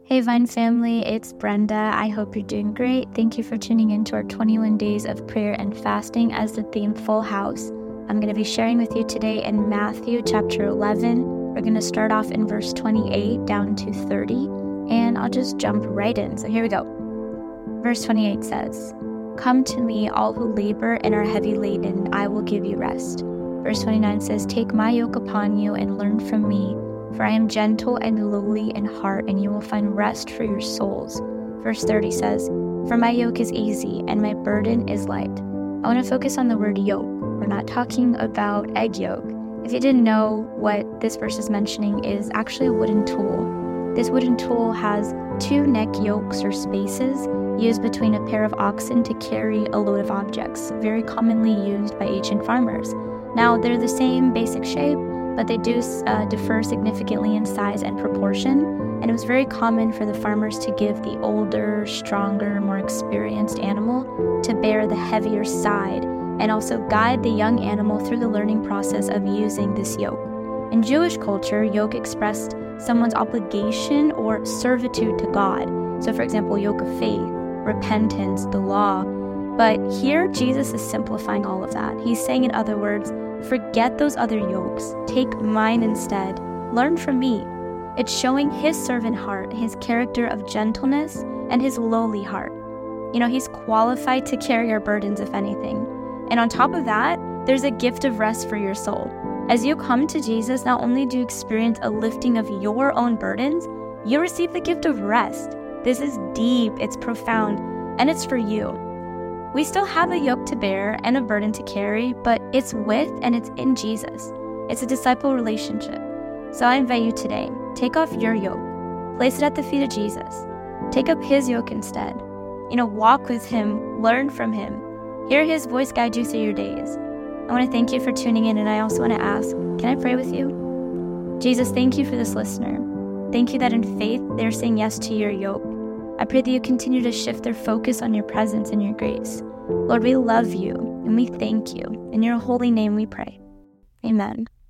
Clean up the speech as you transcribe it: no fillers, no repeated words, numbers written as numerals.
Hey Vine family, it's Brenda. I hope you're doing great. Thank you for tuning in to our 21 days of prayer and fasting as the theme Full House. I'm going to be sharing with you today in Matthew chapter 11. We're going to start off in verse 28 down to 30, and I'll just jump right in. So here we go. Verse 28 says, "Come to me, all who labor and are heavy laden, I will give you rest." Verse 29 says, "Take my yoke upon you and learn from me, for I am gentle and lowly in heart, and you will find rest for your souls." Verse 30 says, "For my yoke is easy and my burden is light." I want to focus on the word yoke. We're not talking about egg yolk. If you didn't know, what this verse is mentioning is actually a wooden tool. This wooden tool has two neck yokes or spaces used between a pair of oxen to carry a load of objects, very commonly used by ancient farmers. Now, they're the same basic shape, but they do differ significantly in size and proportion, and it was very common for the farmers to give the older, stronger, more experienced animal to bear the heavier side, and also guide the young animal through the learning process of using this yoke. In Jewish culture, yoke expressed someone's obligation or servitude to God. So for example, yoke of faith, repentance, the law. But here, Jesus is simplifying all of that. He's saying, in other words, forget those other yokes. Take mine instead. Learn from me. It's showing his servant heart, his character of gentleness, and his lowly heart. You know, he's qualified to carry our burdens, if anything. And on top of that, there's a gift of rest for your soul. As you come to Jesus, not only do you experience a lifting of your own burdens, you receive the gift of rest. This is deep, it's profound, and it's for you. We still have a yoke to bear and a burden to carry, but it's with and it's in Jesus. It's a disciple relationship. So I invite you today, take off your yoke, place it at the feet of Jesus. Take up his yoke instead. Walk with him, learn from him. Hear his voice guide you through your days. I want to thank you for tuning in, and I also want to ask, can I pray with you? Jesus, thank you for this listener. Thank you that in faith they're saying yes to your yoke. I pray that you continue to shift their focus on your presence and your grace. Lord, we love you and we thank you. In your holy name we pray. Amen.